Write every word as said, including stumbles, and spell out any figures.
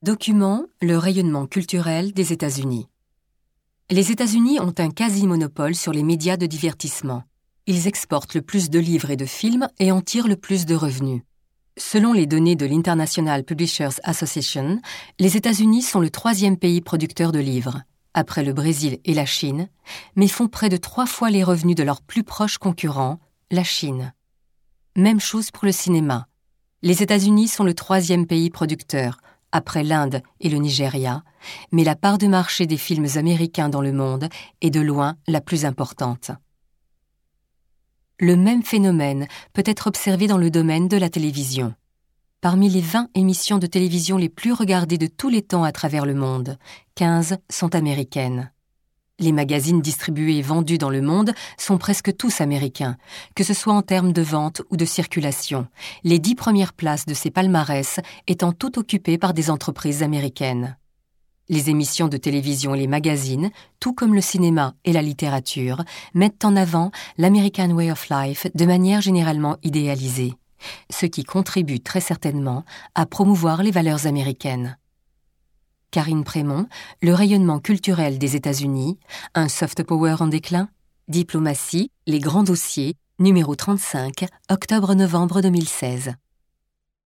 Document le rayonnement culturel des États-Unis. Les États-Unis ont un quasi-monopole sur les médias de divertissement. Ils exportent le plus de livres et de films et en tirent le plus de revenus. Selon les données de l'International Publishers Association, les États-Unis sont le troisième pays producteur de livres, après le Brésil et la Chine, mais font près de trois fois les revenus de leur plus proche concurrent, la Chine. Même chose pour le cinéma. Les États-Unis sont le troisième pays producteur, après l'Inde et le Nigeria, mais la part de marché des films américains dans le monde est de loin la plus importante. Le même phénomène peut être observé dans le domaine de la télévision. Parmi les vingt émissions de télévision les plus regardées de tous les temps à travers le monde, quinze sont américaines. Les magazines distribués et vendus dans le monde sont presque tous américains, que ce soit en termes de vente ou de circulation, les dix premières places de ces palmarès étant toutes occupées par des entreprises américaines. Les émissions de télévision et les magazines, tout comme le cinéma et la littérature, mettent en avant l'American Way of Life de manière généralement idéalisée, ce qui contribue très certainement à promouvoir les valeurs américaines. Karine Prémont, le rayonnement culturel des États-Unis, un soft power en déclin, diplomatie, les grands dossiers, numéro trente-cinq, octobre-novembre deux mille seize.